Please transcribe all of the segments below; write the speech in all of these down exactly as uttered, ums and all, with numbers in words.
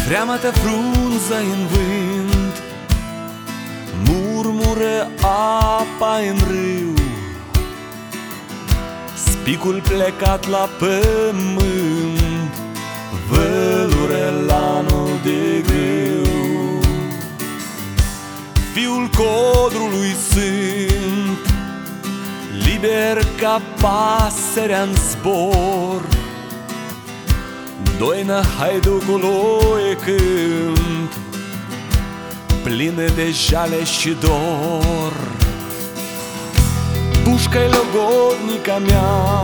Freamătă frunză în vânt, murmură apa în râu, spicul plecat la pământ vălură lanul de grâu. Fiul codrului sunt, liber ca pasărea-n zbor, doină haiducului cânt, plină de jale și dor. Pușca-i logodnica mea,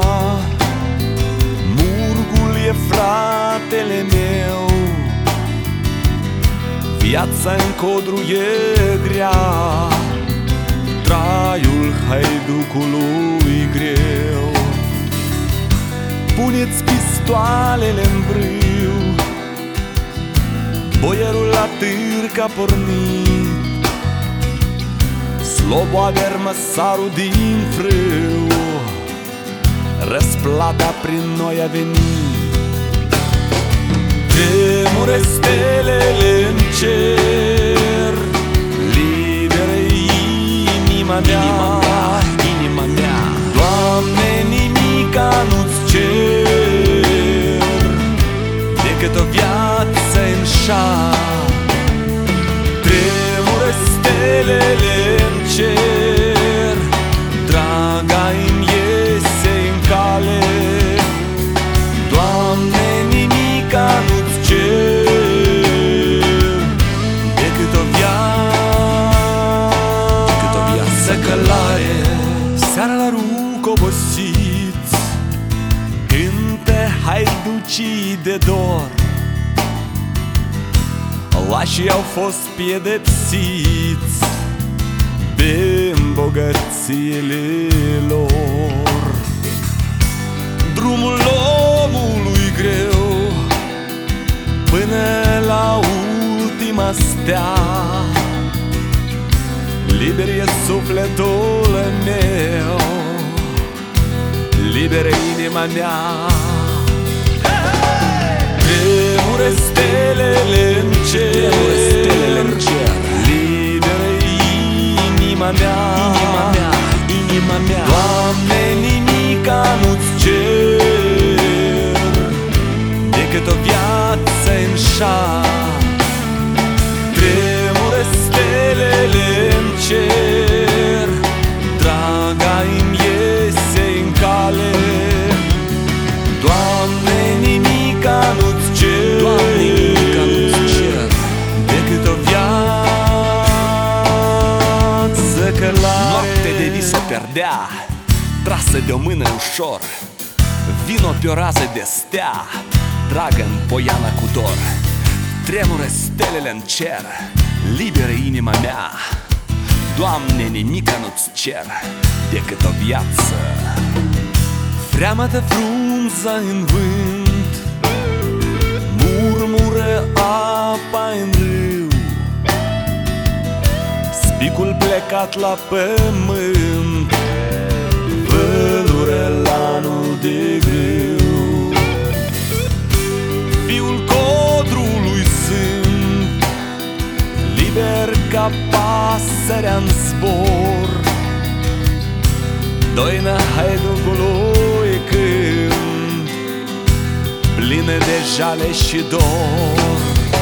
murgul e fratele meu, viața în codru e grea, traiul haiducului greu. Puneți pistoalele-n brâu, boierul la târg a pornit, sloboader măsarul din frâu, răsplata prin noi a venit. Tremură stelele în cer, liberă inima mea, inima mea. Doamne, nimica nu-ți cer decât o viață în șar. Tremură stelele în cer, draga-mi iese în cale. Doamne, nimica nu-ți cer decât o viață, decât o viață călare. Seara la rug obosiți, cântă haiducii de dor, lașii au fost pedepsiți de îmbogățiile lor. Drumul omului greu până la ultima stea, liber e sufletul meu, liberă inima mea. Tremură stelele în cer, liberă inima mea, inima mea, inima mea. Doamne, nimica nu-ți cer decât o viață în șar. Tremură stelele în cer, draga-mi iese în cale. Doamne, nimica nu-ți cer, Doamne, nimica nu-ți cer decât o viață călare. Noapte de vis o perdea, trasă de o mână ușor, vino pe o rază de stea, dragă în poiana cu dor. Tremură stelele în cer, liberă inima mea. Doamne, nimica nu-ți cer decât o viață. Freamătă frunza în vânt, murmură apa în râu, spicul plecat la pământ vălură lanul de grâu. Fiul codrului sunt, liber ca pasărea-n zbor, doină haiducului cânt, plină de jale și dor.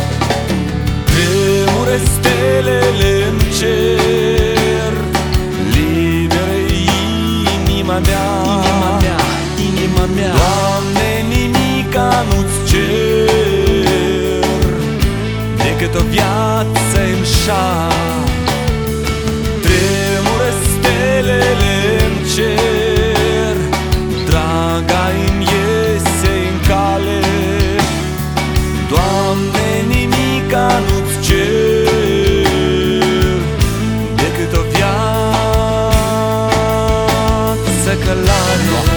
Tremură stelele în cer, liberă inima mea, inima mea, inima mea. Doamne, nimica nu-ți cer decât o viață în șar. Tremură stelele în cer, draga-mi iese în cale. Doamne, nimica nu-ți cer decât o viață călare.